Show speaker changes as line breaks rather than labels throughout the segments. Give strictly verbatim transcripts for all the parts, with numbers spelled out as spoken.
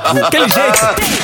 Aquele jeito.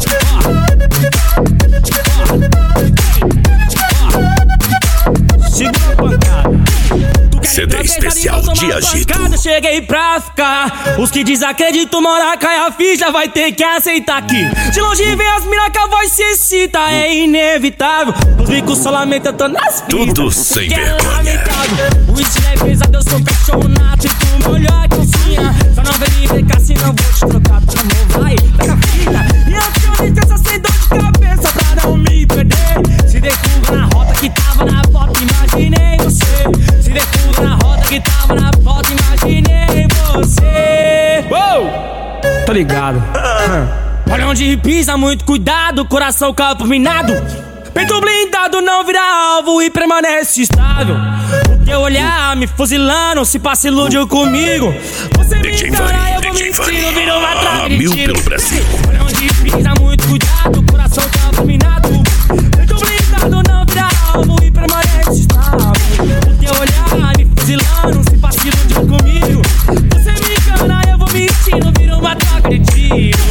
Segura a pancada.
C D especial de agito.
Cheguei pra ficar. Os que desacreditam, mora caia ficha, já vai ter que aceitar aqui. De longe vem as mina que a voz se excita, é inevitável. Os ricos só lamentam, eu tô nas pistas.
Tudo sem vergonha.
O estilo é pesado, eu sou cachorro nato e tu molhou a calcinha. Só não vem me brincar, senão vou te trocar pra novo. Vai, pega a fita. E antes eu nem pensa sem dor de cabeça pra não me perder. Se der fuga na rota que tava na foto, imaginei você. Se der fuga na rota que tava na foto, imaginei você. Uou! Tô ligado. Olha onde pisa, muito cuidado, coração campo minado. Peito blindado não vira alvo e permanece estável. O teu olhar me fuzilando, se passa iludiu comigo. Você me encara, eu vou mentindo, vira uma troca de tiro. Olha onde pisa, muito cuidado, coração campo minado. Peito blindado não vira alvo e permanece estável. O teu olhar me fuzilando, se passa iludiu comigo. Você me engana, eu vou mentindo, vira uma troca de tiro.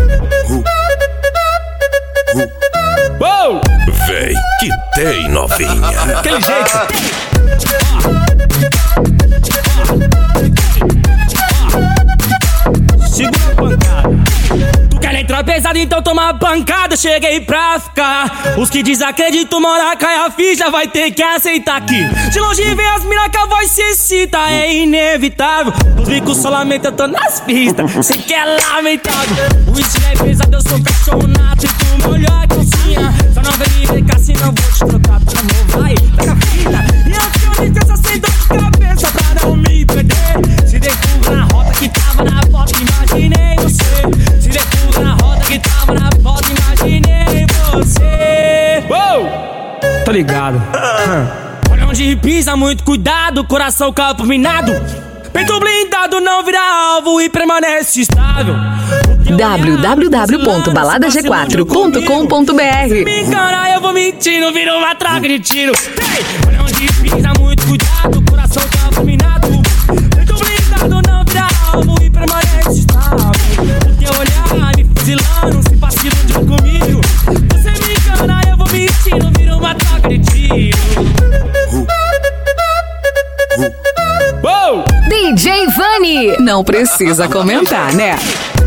Uou!
Vem que tem novinha.
Aquele jeito. Segura a pancada. Tu quer entrar pesado, então toma pancada. Cheguei pra ficar. Os que desacreditam, mora caia ficha, já vai ter que aceitar aqui. De longe vem as mina que a voz se excita, é inevitável. Os ricos só lamentam, eu tô nas pistas. Sei que é lamentável. O estilo é pesado, eu sou cachorro nato e tu molhou a calcinha. Só não vem me brincar, senão vou te trocar pra novo. Vai, pega a fita. E antes eu nem pensa sem dor de cabeça pra não me perder. Se der fuga na rota que tava na foto, imaginei você. Se der fuga na rota que tava na foto, imaginei você. Uou! Tô ligado. Olha onde pisa, muito cuidado, coração campo minado. Peito blindado não vira alvo e permanece estável.
w w w ponto balada g quatro ponto com ponto b r.
Me engana, eu vou mentindo, vira uma troca de tiro. Hey! Olha onde pisa, muito cuidado, coração campo minado. Peito blindado não vira alvo e permanece estável. O teu olhar me fuzilando, se passa iludiu comigo. Você me engana, eu vou mentindo, vira uma troca de tiro. Uou!
D J Vani, não precisa comentar, né?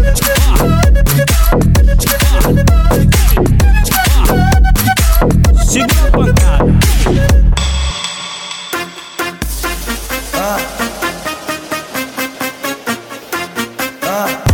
Segura a pancada.
Ah. Ah.